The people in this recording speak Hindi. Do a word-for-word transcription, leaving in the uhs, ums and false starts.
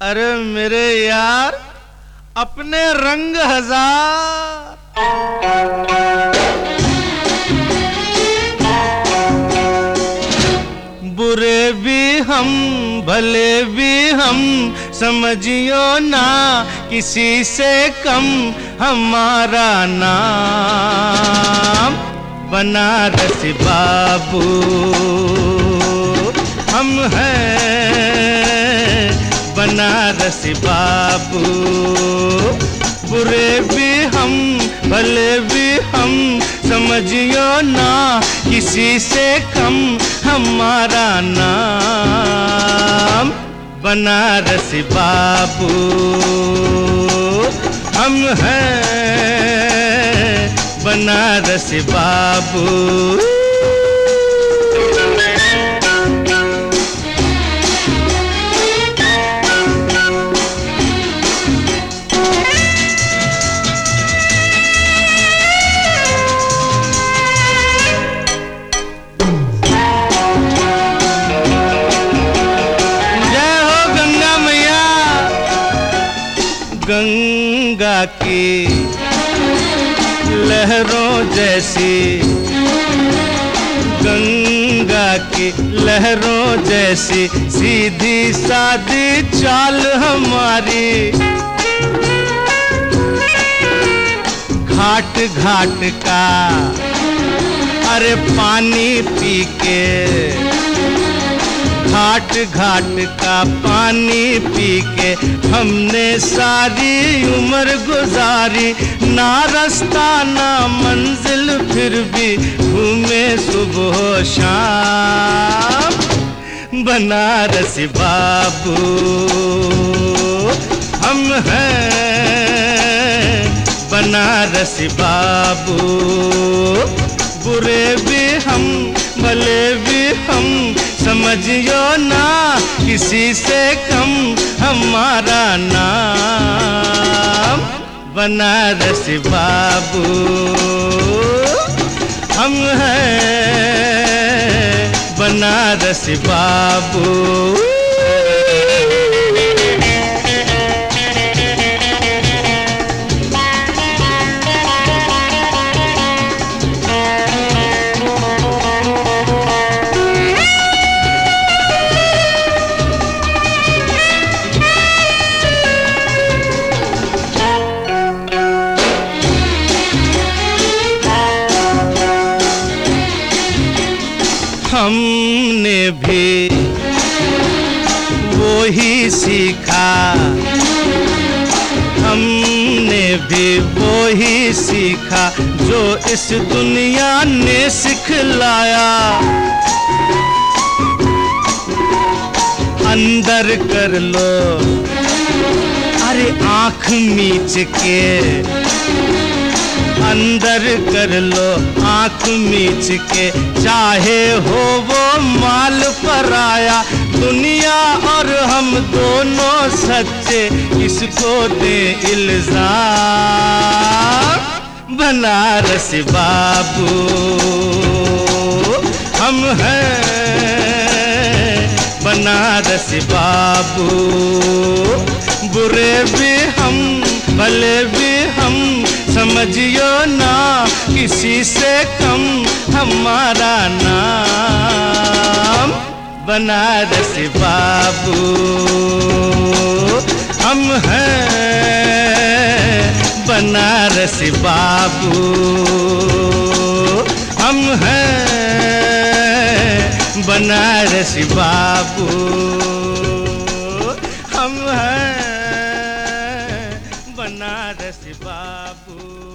अरे मेरे यार अपने रंग हजार, बुरे भी हम भले भी हम, समझियो ना किसी से कम हमारा नाम बनारस बाबू हम हैं बनारस बाबू। बुरे भी हम भले भी हम, समझियो ना किसी से कम हमारा नाम बनारस बाबू हम हैं बनारस बाबू। गंगा की लहरों जैसी, गंगा की लहरों जैसी सीधी सादी चाल हमारी। घाट घाट का अरे पानी पी के, घाट घाट का पानी पी के हमने सारी उम्र गुजारी। ना रास्ता ना मंजिल फिर भी घूमे सुबह शाम बनारस बाबू हम हैं बनारस बाबू। बुरे भी हम भले भी हम, समझियो ना किसी से कम हमारा नाम बनारस बाबू हम हैं बनारस बाबू। हमने भी वो ही सीखा, हमने भी वो ही सीखा जो इस दुनिया ने सिखलाया। अंदर कर लो अरे आँख मीच के, अंदर कर लो आँख मीच के, चाहे हो वो माल पराया। दुनिया और हम दोनों सच्चे, इसको दे इल्जाम बनारस बाबू हम हैं बनारस बाबू। बुरे भी हम भले भी हम, समझियो ना किसी से कम हमारा नाम बनारस बाबू हम हैं बनारस बाबू हम हैं बनारस बाबू हम हैं बनारस बाबू।